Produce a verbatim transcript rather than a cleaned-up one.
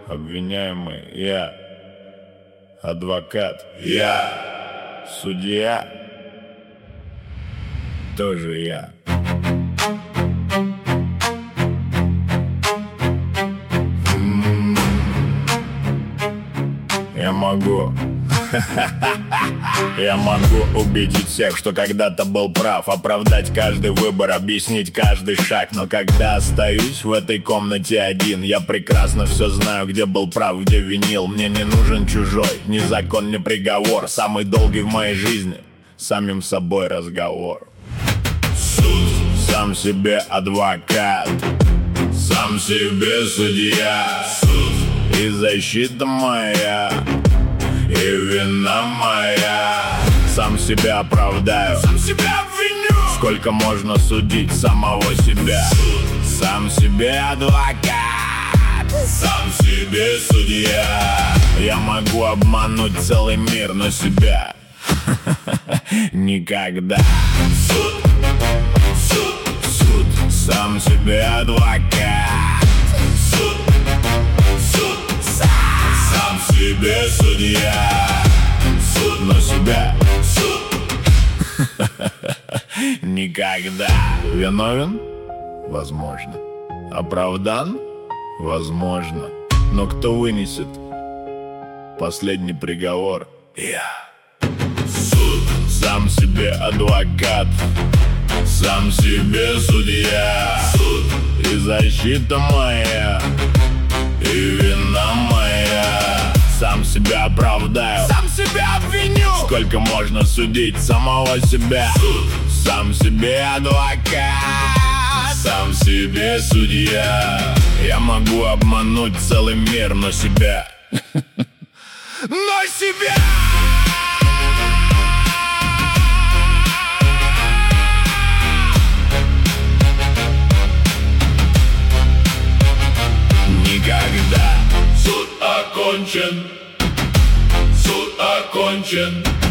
Обвиняемый я, адвокат я, судья тоже я. Я могу Я могу убедить всех, что когда-то был прав, оправдать каждый выбор, объяснить каждый шаг. Но когда остаюсь в этой комнате один, я прекрасно все знаю, где был прав, где винил. Мне не нужен чужой, ни закон, ни приговор. Самый долгий в моей жизни самим собой разговор. Суд, сам себе адвокат, сам себе судья. Суд и защита моя, и вина моя. Сам себя оправдаю, сам себя обвиню. Сколько можно судить самого себя? Сам себе адвокат, сам себе судья. Я могу обмануть целый мир, но себя никогда. Суд, суд, суд, сам себе адвокат. Суд, суд, сам себе судья. Суд, но себя суд никогда. Виновен? Возможно. Оправдан? Возможно. Но кто вынесет последний приговор? Я. Суд, сам себе адвокат, сам себе судья. Суд и защита моя, и вина моя. Сам себя оправдаю, сам себя обвиню. Сколько можно судить самого себя? Суд, сам себе адвокат, сам себе судья. Я могу обмануть целый мир, но себя но себя никогда. Суд окончен, суд окончен.